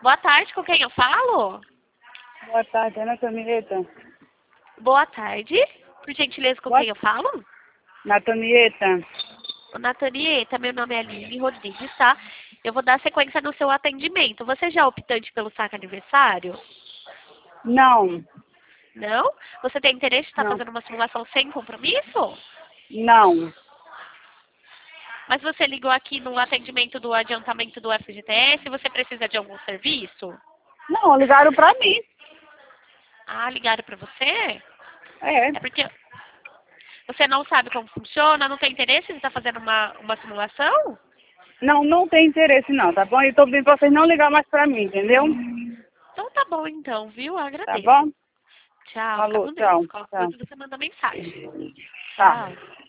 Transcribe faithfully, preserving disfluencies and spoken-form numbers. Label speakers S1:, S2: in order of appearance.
S1: Boa tarde, com quem eu falo?
S2: Boa tarde, Ana Tamieta.
S1: Boa tarde. Por gentileza, com
S2: Boa...
S1: quem eu falo?
S2: Natanieta.
S1: Ô, Natanieta, meu nome é Aline Rodrigues, tá? Eu vou dar sequência no seu atendimento. Você já é optante pelo saque aniversário?
S2: Não,
S1: Não? Você tem interesse em estar
S2: não,
S1: fazendo uma simulação sem compromisso?
S2: não.
S1: Mas você ligou aqui no atendimento do adiantamento do F G T S, você precisa de algum serviço?
S2: Não, ligaram pra mim.
S1: Ah, ligaram pra você?
S2: É.
S1: É porque você não sabe como funciona, não tem interesse em estar fazendo uma, uma simulação?
S2: Não, não tem interesse não, tá bom? Eu tô pedindo pra vocês não ligar mais pra mim, entendeu?
S1: Então tá bom então, viu? Eu
S2: Tá
S1: agradeço.
S2: bom?
S1: Tchau, fica
S2: Falou,
S1: com Deus.
S2: tchau,
S1: Qualquer
S2: tchau.
S1: coisa você manda mensagem.
S2: Tá.
S1: Tchau.